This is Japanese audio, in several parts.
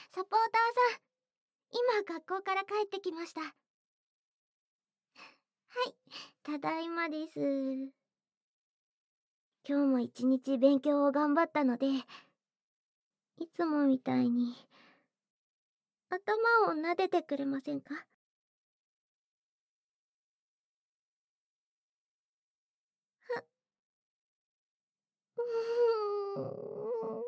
サポーターさん、今学校から帰ってきました。はい、ただいまです。今日も一日勉強を頑張ったので、いつもみたいに頭を撫でてくれませんか？うーん。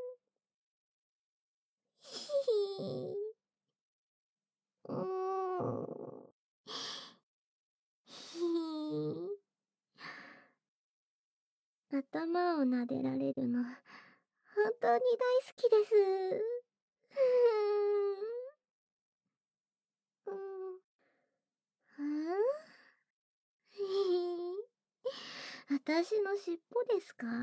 ひひ。うーん。ひ。頭を撫でられるの、本当に大好きです。ふーん。ふん？ひひ。私の尻尾ですか？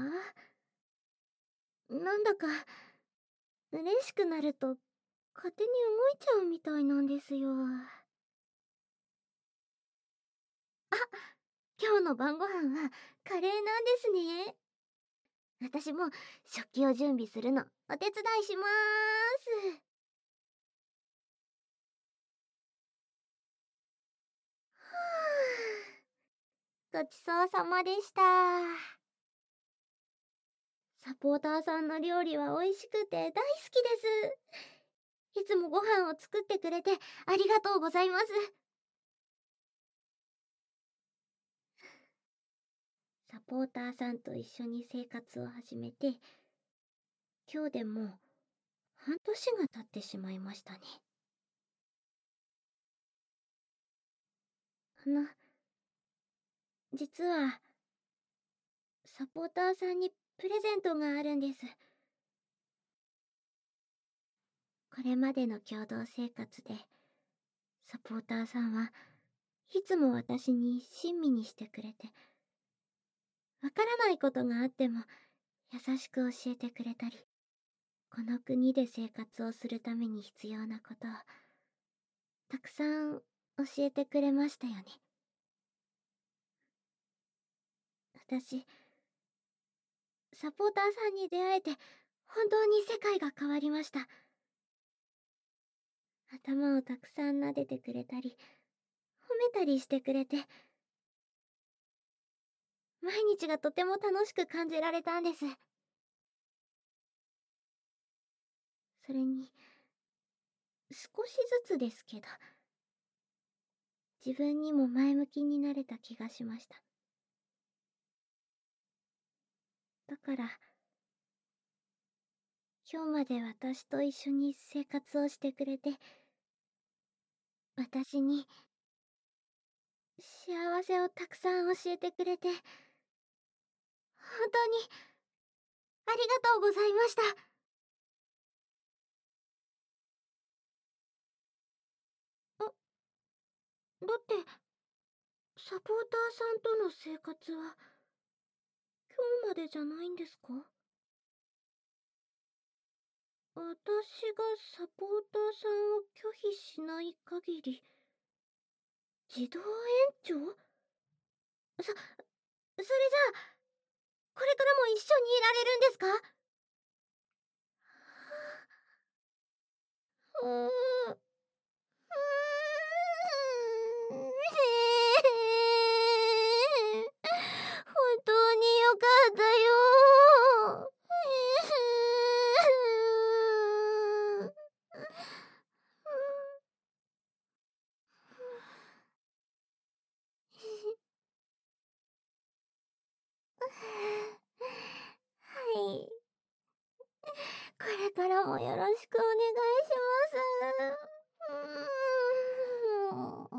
なんだか、嬉しくなると、勝手に動いちゃうみたいなんですよ。あ、今日の晩ご飯はカレーなんですね。私も食器を準備するのお手伝いしまーす。ごちそうさまでした。サポーターさんの料理は美味しくて大好きです。いつもご飯を作ってくれてありがとうございます。サポーターさんと一緒に生活を始めて、今日でもう半年が経ってしまいましたね。あの、実は、サポーターさんにプレゼントがあるんです。これまでの共同生活で、サポーターさんはいつも私に親身にしてくれて、わからないことがあっても優しく教えてくれたり、この国で生活をするために必要なことをたくさん教えてくれましたよね。私、サポーターさんに出会えて本当に世界が変わりました。頭をたくさん撫でてくれたり、褒めたりしてくれて、毎日がとても楽しく感じられたんです。それに、少しずつですけど、自分にも前向きになれた気がしました。だから、今日まで私と一緒に生活をしてくれて、私に幸せをたくさん教えてくれて、本当にありがとうございました。だって、サポーターさんとの生活は今日までじゃないんですか？私がサポーターさんを拒否しない限り、自動延長？それじゃあ、これからも一緒にいられるんですか？うーん。うーん。本当によかったよ。はい。これからもよろしくお願いします。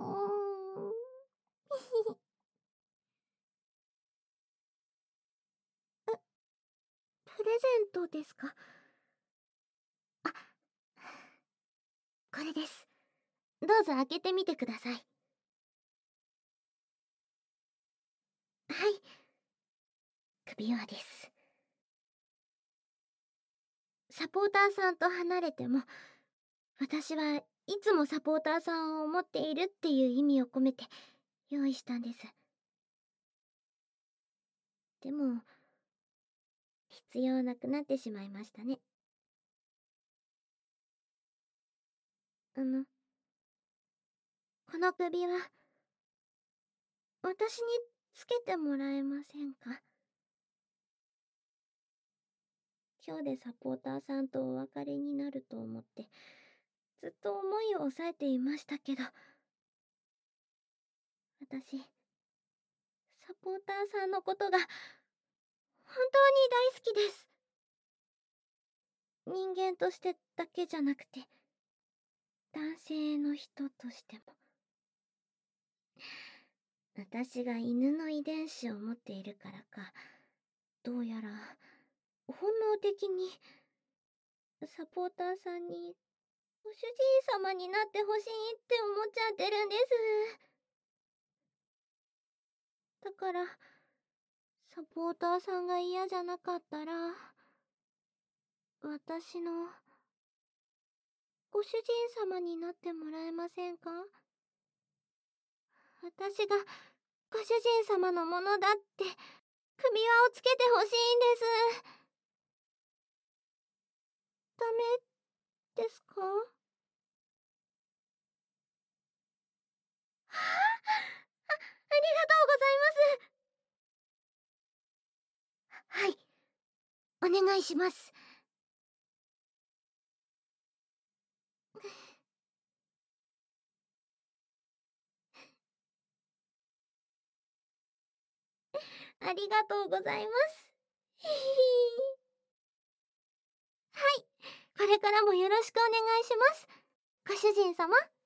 プレゼントですか？あ、これです。どうぞ開けてみてください。はい、首輪です。サポーターさんと離れても、私はいつもサポーターさんを思っているっていう意味を込めて用意したんです。でも、必要なくなってしまいましたね。 この首は、私につけてもらえませんか？今日でサポーターさんとお別れになると思って、ずっと思いを抑えていましたけど、私、サポーターさんのことが、本当に大好きです。人間としてだけじゃなくて、男性の人としても。私が犬の遺伝子を持っているからか、どうやら、本能的に、サポーターさんに、ご主人様になってほしいって思っちゃってるんです。だから、サポーターさんが嫌じゃなかったら、私の、ご主人様になってもらえませんか？私が、ご主人様のものだって、首輪をつけてほしいんです。ダメですか？ありがとうございます。はい、お願いします。ありがとうございます。ひひひ。はい、これからもよろしくお願いします。ご主人様。